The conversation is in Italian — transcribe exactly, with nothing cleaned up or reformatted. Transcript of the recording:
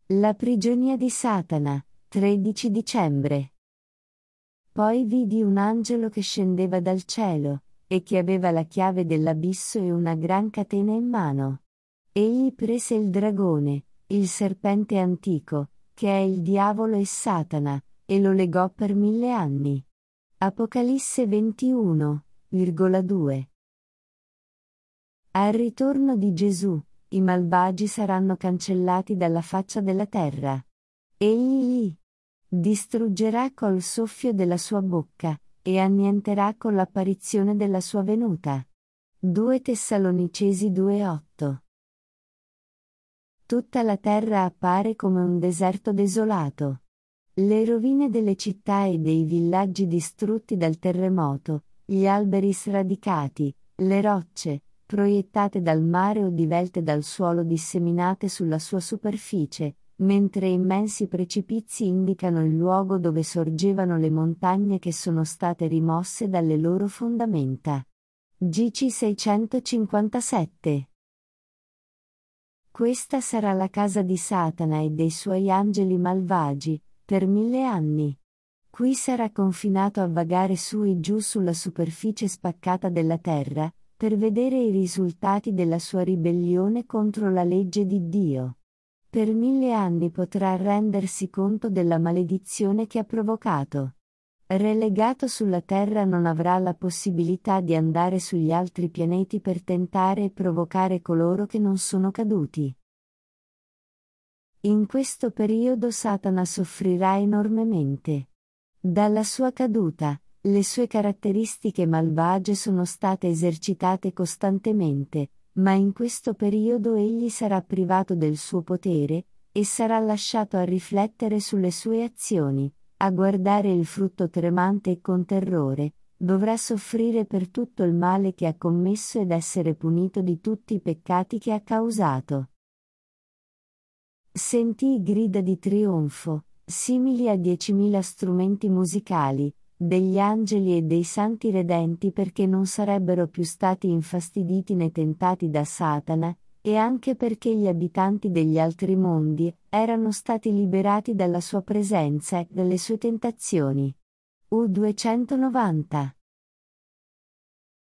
La prigionia di Satana, tredici dicembre. Poi vidi un angelo che scendeva dal cielo, e che aveva la chiave dell'abisso e una gran catena in mano. Egli prese il dragone, il serpente antico, che è il diavolo e Satana, e lo legò per mille anni. Apocalisse ventuno, due. Al ritorno di Gesù, i malvagi saranno cancellati dalla faccia della terra. Egli li distruggerà col soffio della sua bocca, e annienterà con l'apparizione della sua venuta. due Tessalonicesi due otto. Tutta la terra appare come un deserto desolato. Le rovine delle città e dei villaggi distrutti dal terremoto, gli alberi sradicati, le rocce, proiettate dal mare o divelte dal suolo disseminate sulla sua superficie, mentre immensi precipizi indicano il luogo dove sorgevano le montagne che sono state rimosse dalle loro fondamenta. G C seicentocinquantasette. Questa sarà la casa di Satana e dei suoi angeli malvagi, per mille anni. Qui sarà confinato a vagare su e giù sulla superficie spaccata della terra, per vedere i risultati della sua ribellione contro la legge di Dio. Per mille anni potrà rendersi conto della maledizione che ha provocato. Relegato sulla terra non avrà la possibilità di andare sugli altri pianeti per tentare e provocare coloro che non sono caduti. In questo periodo Satana soffrirà enormemente. Dalla sua caduta, le sue caratteristiche malvagie sono state esercitate costantemente, ma in questo periodo egli sarà privato del suo potere, e sarà lasciato a riflettere sulle sue azioni, a guardare il frutto tremante e con terrore, dovrà soffrire per tutto il male che ha commesso ed essere punito di tutti i peccati che ha causato. Sentii grida di trionfo, simili a diecimila strumenti musicali, degli angeli e dei santi redenti perché non sarebbero più stati infastiditi né tentati da Satana, e anche perché gli abitanti degli altri mondi erano stati liberati dalla sua presenza e dalle sue tentazioni. U duecentonovanta.